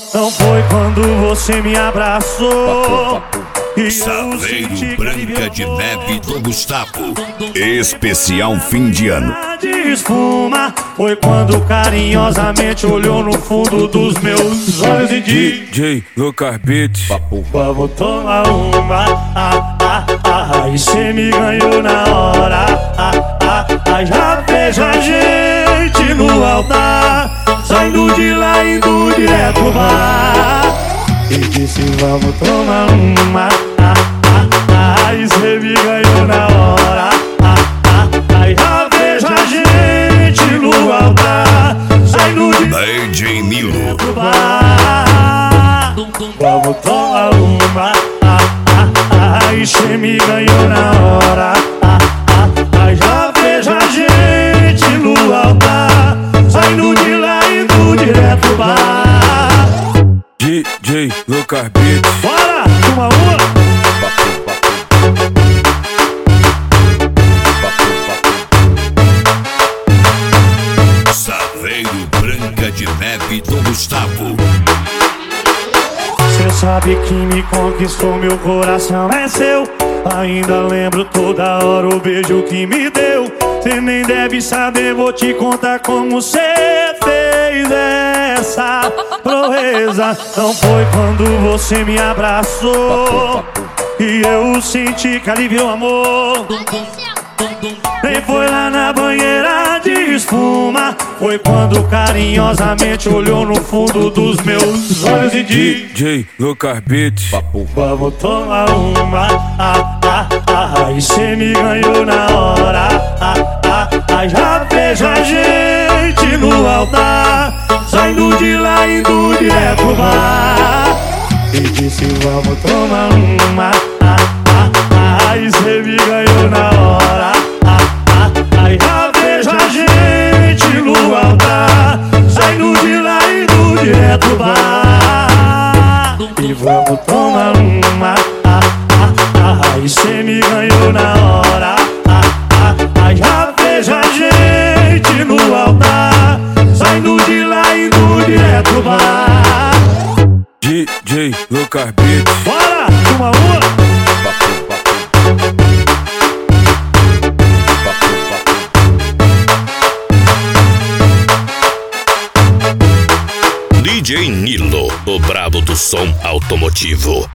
não foi quando você me abraçou. Saveiro Branca de Neve do Gustavo. Especial fim de ano. De espuma foi quando carinhosamente olhou no fundo dos meus olhos e disse: DJ Lucas Beats, vamos tomar uma, e cê me ganhou na hora, já vejo a gente no altar, saindo de lá indo direto pro bar. E disse vamos tomar uma, e cê me ganhou na hora, já vejo a gente no altar, saindo de lá DJ Nilo. pro bar. Vamos tomar uma, e cê me ganhou na hora, já vejo a gente no altar, saindo de lá indo direto pro bar. DJ Lucas Beats. Bora, uma. Saveiro Branca de Neve do Gustavo. Cê sabe que me conquistou, meu coração é seu. Ainda lembro toda hora o beijo que me deu. Cê nem deve saber, vou te contar como cê fez essa proeza. Não foi quando você me abraçou e eu senti que aliviou o amor. Nem foi lá na banheira de espuma, foi quando carinhosamente olhou no fundo dos meus olhos e disse: DJ Lucas Beats, vamos tomar uma, e cê me ganhou na hora, já vejo a gente no altar, saindo de lá indo direto pro bar. E disse vamos tomar uma, e cê me ganhou na hora, já vejo a gente no altar, saindo de lá indo direto pro bar. E vamos tomar uma, e cê me ganhou na hora, já vejo a gente no altar, saindo de lá indo direto pro bar. DJ Lucas Beats. Bora, uma. DJ Nilo, o brabo do som automotivo.